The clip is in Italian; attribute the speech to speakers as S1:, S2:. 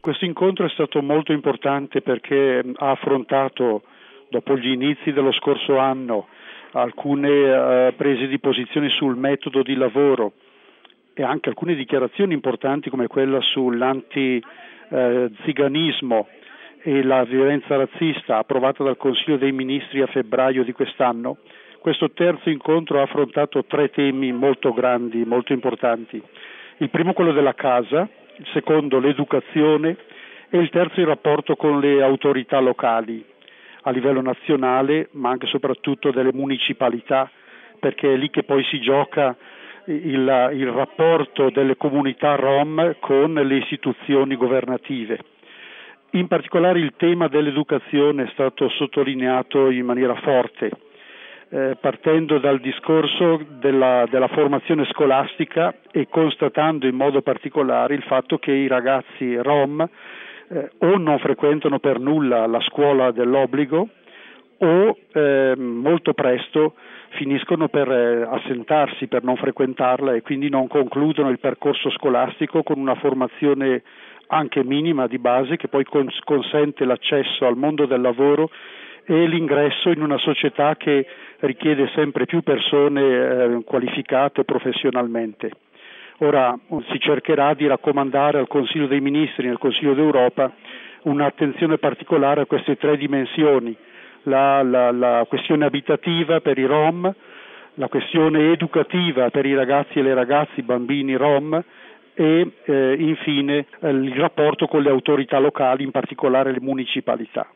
S1: Questo incontro è stato molto importante perché ha affrontato, dopo gli inizi dello scorso anno, alcune prese di posizione sul metodo di lavoro e anche alcune dichiarazioni importanti come quella sull'anti-ziganismo e la violenza razzista approvata dal Consiglio dei Ministri a febbraio di quest'anno. Questo terzo incontro ha affrontato 3 temi molto grandi, molto importanti. Il primo quello della casa, il secondo l'educazione e il terzo il rapporto con le autorità locali a livello nazionale ma anche e soprattutto delle municipalità, perché è lì che poi si gioca il rapporto delle comunità rom con le istituzioni governative. In particolare il tema dell'educazione è stato sottolineato in maniera forte, partendo dal discorso della formazione scolastica e constatando in modo particolare il fatto che i ragazzi rom o non frequentano per nulla la scuola dell'obbligo o molto presto finiscono per assentarsi, per non frequentarla e quindi non concludono il percorso scolastico con una formazione anche minima di base che poi consente l'accesso al mondo del lavoro e l'ingresso in una società che richiede sempre più persone qualificate professionalmente. Ora si cercherà di raccomandare al Consiglio dei Ministri e al Consiglio d'Europa un'attenzione particolare a queste 3 dimensioni, la questione abitativa per i rom, la questione educativa per i ragazzi e le ragazze, i bambini rom e infine il rapporto con le autorità locali, in particolare le municipalità.